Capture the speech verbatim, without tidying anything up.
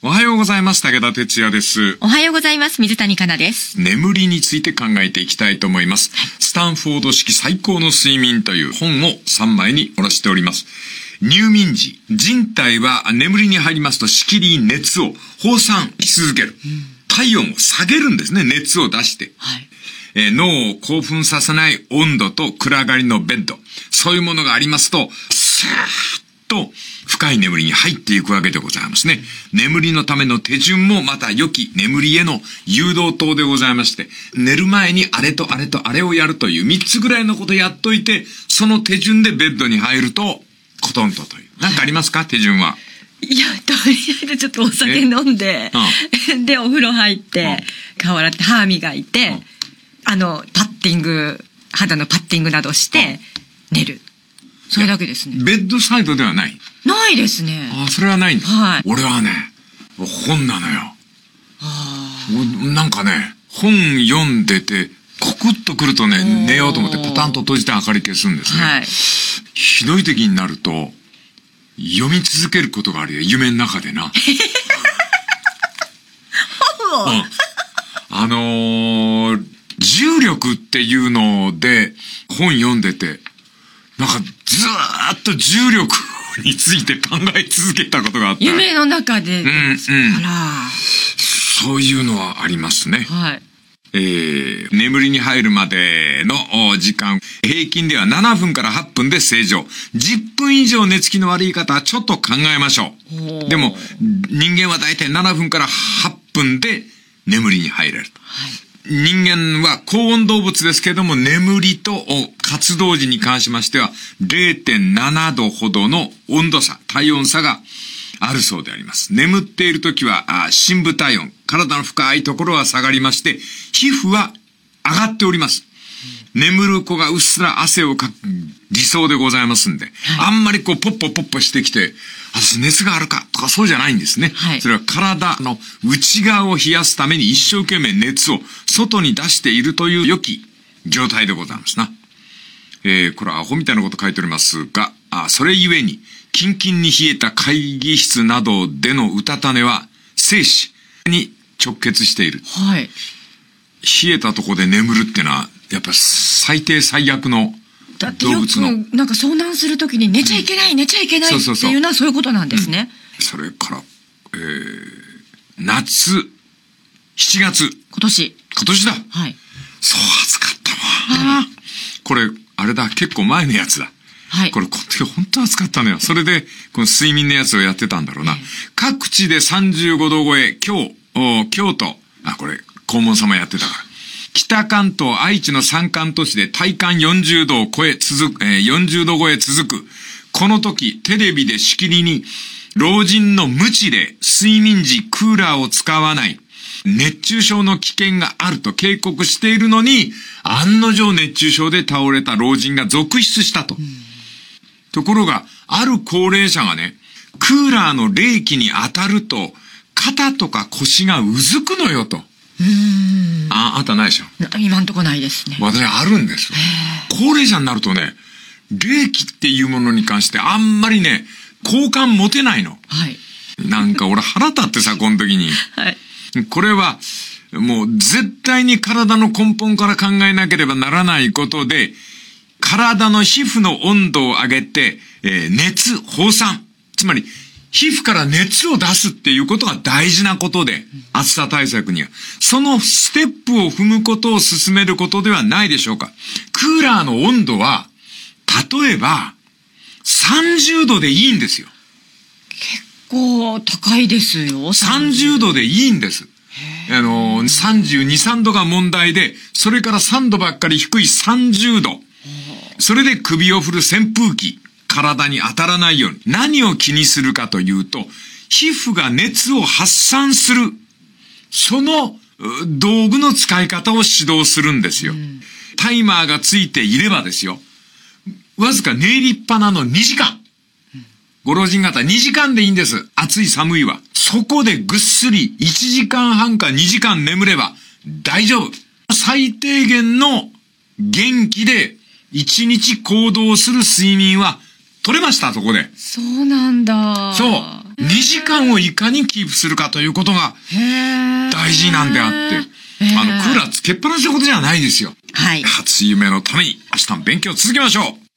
おはようございます。武田哲也です。 おはようございます。水谷香奈です。 眠りについて考えていきたいと思います。はい、スタンフォード式最高の睡眠という本をさんまいにおろしております。入眠時、人体は眠りに入りますとしきりに熱を放散し続ける。うん、体温を下げるんですね。熱を出して。はい、えー、脳を興奮させない温度と暗がりのベッド。そういうものがありますと、スーッと深い眠りに入っていくわけでございますね。眠りのための手順もまた良き眠りへの誘導灯でございまして、寝る前にあれとあれとあれをやるというみっつぐらいのことやっといて、その手順でベッドに入るとコトンとという。何かありますか、手順は。 いや、とりあえずちょっとお酒飲んで、うん、でお風呂入って、うん、顔洗って歯磨いて、うん、あのパッティング肌のパッティングなどして、うん、寝る。それだけですね。 ベッドサイドではない。 ないですね。 ああ、それはないんだ。はい。俺はね、本なのよ。ああ。なんかね、本読んでて、コクッとくるとね、寝ようと思ってパタンと閉じて明かり消すんですね。はい。ひどい時になると、読み続けることがあるよ、夢の中でな。本を、うん、あのー、重力っていうので、本読んでて、なんかずーっと重力について考え続けたことがあった。 夢の中で。うん、うん。あら。そういうのはありますね。はい。えー、眠りに入るまでの時間、平均ではななふんからはっぷんで正常。じゅっぷん以上寝つきの悪い方はちょっと考えましょう。でも、人間はだいたいななふんからはっぷんで眠りに入れる。はい。人間は高温動物ですけども、眠りと活動時に関しましては れいてんななどほどの温度差、体温差があるそうであります。眠っているときは深部体温、体の深いところは下がりまして、皮膚は上がっております。うん、眠る子がうっすら汗をかく理想でございますんで、はい、あんまりこうポッポポッポしてきて、私熱があるかとかそうじゃないんですね。はい、それは体の内側を冷やすために一生懸命熱を外に出しているという良き状態でございますな。えー、これはアホみたいなこと書いておりますが、あそれゆえに、キンキンに冷えた会議室などでのうたた寝は生死に直結している。はい。冷えたとこで眠るってのは、やっぱ最低最悪の動物の。 だってよくなんか遭難するときに寝ちゃいけない、うん、寝ちゃいけないっていうのはそういうことなんですね。 うん、それから、えー、夏、しちがつ。 今年。 今年だ。はい。そう暑かったわ。はい、これ、あれだ、結構前のやつだ。はい。これ、この時本当暑かったのよ。それで、この睡眠のやつをやってたんだろうな。えー、各地でさんじゅうごど超え、今日、京都、あ、これ、黄門様やってたから。北関東、愛知の山間都市で体感よんじゅうどを超え続く、えー、よんじゅうど超え続く。この時、テレビでしきりに、老人の無知で睡眠時クーラーを使わない。熱中症の危険があると警告しているのに、案の定熱中症で倒れた老人が続出したと。うん、ところが、ある高齢者がね、クーラーの冷気に当たると、肩とか腰がうずくのよと。うーん。あ、あんたないでしょ。 今んとこないですね。 私あるんですよ。高齢者になるとね、冷気っていうものに関してあんまりね、好感持てないの。はい。なんか俺腹立ってさ、この時に。はい。これは、もう絶対に体の根本から考えなければならないことで、体の皮膚の温度を上げて、えー、熱、放散。つまり、皮膚から熱を出すっていうことが大事なことで、暑さ対策には。そのステップを踏むことを進めることではないでしょうか。クーラーの温度は、例えば、さんじゅうどでいいんですよ。 結構高いですよ。 さんじゅうどでいいんです。あの、さんじゅうに、さんどが問題で、それからさんどばっかり低いさんじゅうど。それで首を振る扇風機。体に当たらないように。何を気にするかというと、皮膚が熱を発散する。その道具の使い方を指導するんですよ。うん、タイマーがついていればですよ。わずか寝入りっぱなのにじかん。うん、ご老人方にじかんでいいんです。暑い寒いは。そこでぐっすりいちじかんはんかにじかん眠れば大丈夫。最低限の元気でいちにち行動する睡眠は取れました、そこで。 そうなんだ。 そう。 にじかんをいかにキープするかということが大事なんであって、あの、クーラーつけっぱなしのことじゃないですよ。 はい。 初夢のために明日も勉強を続けましょう。